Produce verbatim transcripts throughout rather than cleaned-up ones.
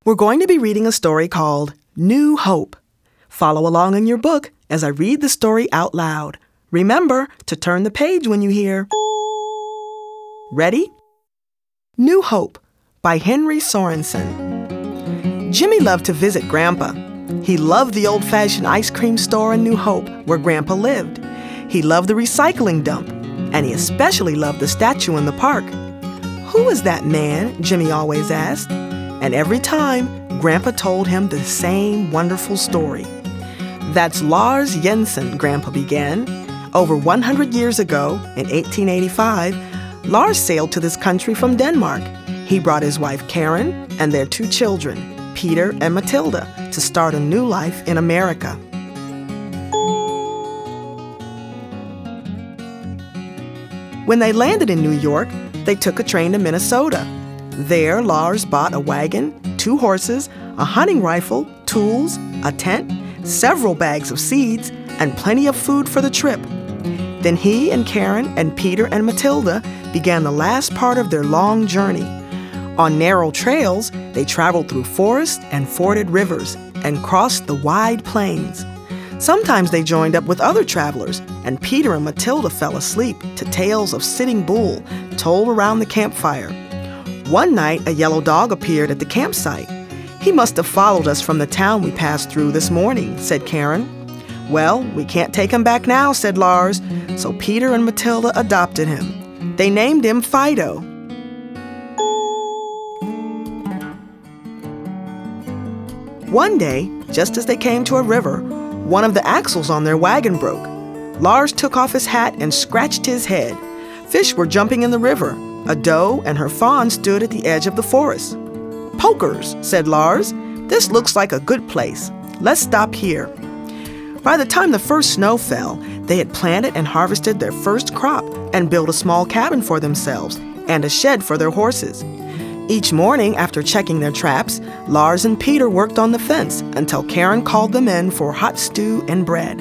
We're going to be reading a story called New Hope. Follow along in your book as I read the story out loud. Remember to turn the page when you hear. Ready? New Hope by Henry Sorensen. Jimmy loved to visit Grandpa. He loved the old-fashioned ice cream store in New Hope where Grandpa lived. He loved the recycling dump, and he especially loved the statue in the park. Who is that man? Jimmy always asked. And every time, Grandpa told him the same wonderful story. That's Lars Jensen, Grandpa began. Over one hundred years ago, in eighteen eighty-five, Lars sailed to this country from Denmark. He brought his wife Karen and their two children, Peter and Matilda, to start a new life in America. When they landed in New York, they took a train to Minnesota. There, Lars bought a wagon, two horses, a hunting rifle, tools, a tent, several bags of seeds, and plenty of food for the trip. Then he and Karen and Peter and Matilda began the last part of their long journey. On narrow trails, they traveled through forests and forded rivers and crossed the wide plains. Sometimes they joined up with other travelers, and Peter and Matilda fell asleep to tales of Sitting Bull told around the campfire. One night, a yellow dog appeared at the campsite. "He must have followed us from the town we passed through this morning," said Karen. "Well, we can't take him back now," said Lars, so Peter and Matilda adopted him. They named him Fido. One day, just as they came to a river, one of the axles on their wagon broke. Lars took off his hat and scratched his head. Fish were jumping in the river. A doe and her fawn stood at the edge of the forest. "Pokers," said Lars. "This looks like a good place. Let's stop here." By the time the first snow fell, they had planted and harvested their first crop and built a small cabin for themselves and a shed for their horses. Each morning, after checking their traps, Lars and Peter worked on the fence until Karen called them in for hot stew and bread.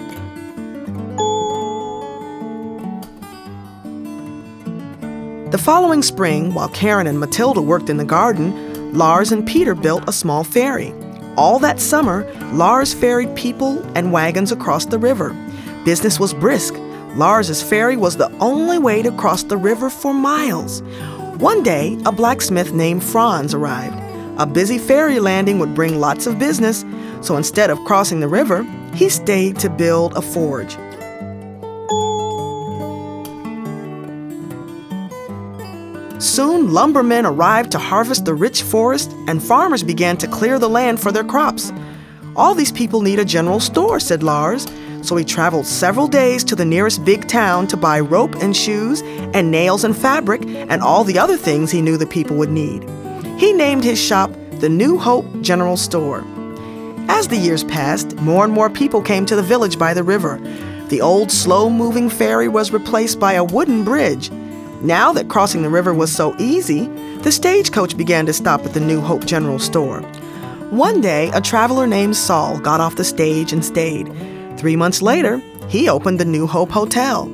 The following spring, while Karen and Matilda worked in the garden, Lars and Peter built a small ferry. All that summer, Lars ferried people and wagons across the river. Business was brisk. Lars's ferry was the only way to cross the river for miles. One day, a blacksmith named Franz arrived. A busy ferry landing would bring lots of business, so instead of crossing the river, he stayed to build a forge. Soon, lumbermen arrived to harvest the rich forest, and farmers began to clear the land for their crops. "All these people need a general store," said Lars, so he traveled several days to the nearest big town to buy rope and shoes and nails and fabric and all the other things he knew the people would need. He named his shop the New Hope General Store. As the years passed, more and more people came to the village by the river. The old slow-moving ferry was replaced by a wooden bridge. Now that crossing the river was so easy, the stagecoach began to stop at the New Hope General Store. One day, a traveler named Saul got off the stage and stayed. Three months later, he opened the New Hope Hotel.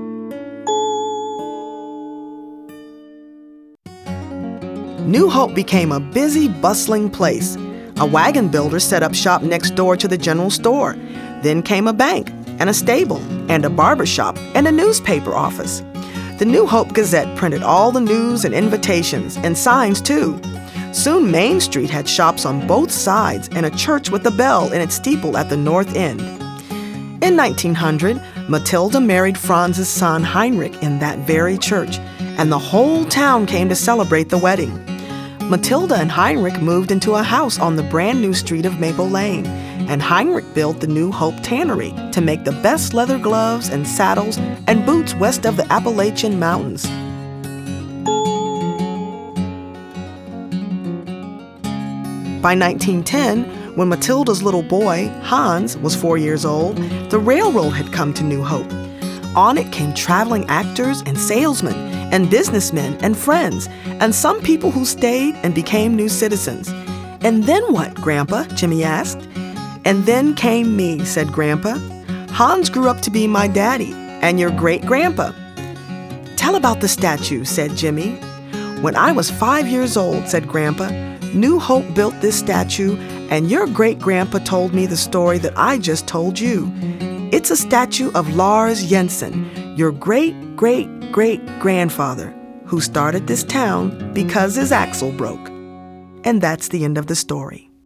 New Hope became a busy, bustling place. A wagon builder set up shop next door to the general store. Then came a bank and a stable and a barber shop and a newspaper office. The New Hope Gazette printed all the news and invitations and signs too. Soon Main Street had shops on both sides and a church with a bell in its steeple at the north end. In nineteen hundred, Matilda married Franz's son Heinrich in that very church, and the whole town came to celebrate the wedding. Matilda and Heinrich moved into a house on the brand new street of Maple Lane, and Heinrich built the New Hope Tannery to make the best leather gloves and saddles and boots west of the Appalachian Mountains. By nineteen ten, when Matilda's little boy, Hans, was four years old, the railroad had come to New Hope. On it came traveling actors and salesmen and businessmen and friends, and some people who stayed and became new citizens. "And then what, Grandpa?" Jimmy asked. "And then came me," said Grandpa. "Hans grew up to be my daddy and your great-grandpa." "Tell about the statue," said Jimmy. "When I was five years old," said Grandpa, New Hope built this statue, and your great-grandpa told me the story that I just told you. It's a statue of Lars Jensen, your great-great-great-grandfather, who started this town because his axle broke. And that's the end of the story.